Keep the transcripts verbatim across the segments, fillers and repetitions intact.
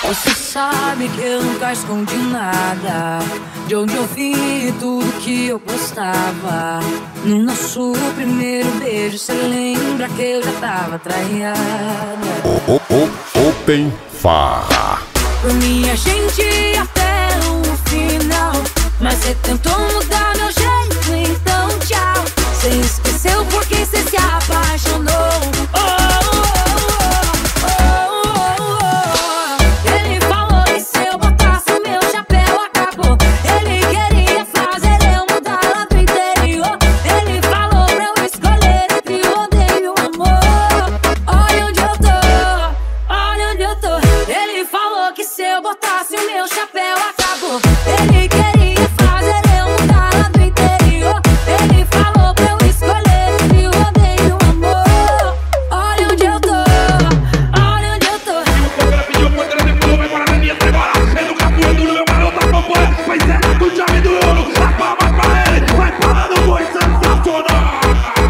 Você sabe que eu nunca escondi nada, de onde eu vi tudo que eu gostava. No nosso primeiro beijo, cê lembra que eu já tava traíada. O, o, o, Open Farra. Por mim a gente ia até o final, mas cê tentou mudar meu jeito, então tchau. Cê esqueceu porque cê se apaixonou. Oh, oh, oh, oh, oh, oh, oh. Ele falou que se eu botasse o meu chapéu acabou. Ele queria fazer eu mudar lá do interior. Ele falou pra eu escolher entre o odeio e o amor. Olha onde eu tô, olha onde eu tô. Ele falou que se eu botasse o meu chapéu acabou. Ele queria fazer eu mudar lá do interior. Ele falou pra eu escolher entre o odeio e o amor. Olha onde eu tô, olha onde eu tô. Ela pediu por trás e falou, vai para na minha tribuna. É do capô do meu garoto acompanha. Pois é, do chave do ouro. As palmas pra ele, vai falando, foi sensacional.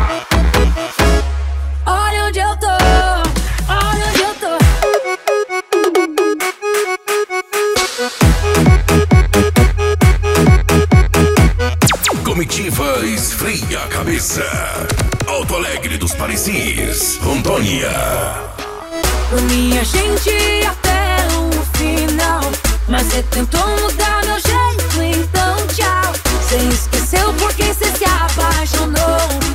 Olha onde eu tô, olha onde eu tô. Comitiva esfria a cabeça. Alto Alegre dos Parecis, Rondônia. Por mim a gente ia até o final, mas cê tentou mudar meu jeito, então tchau. Cê esqueceu porque cê se apaixonou.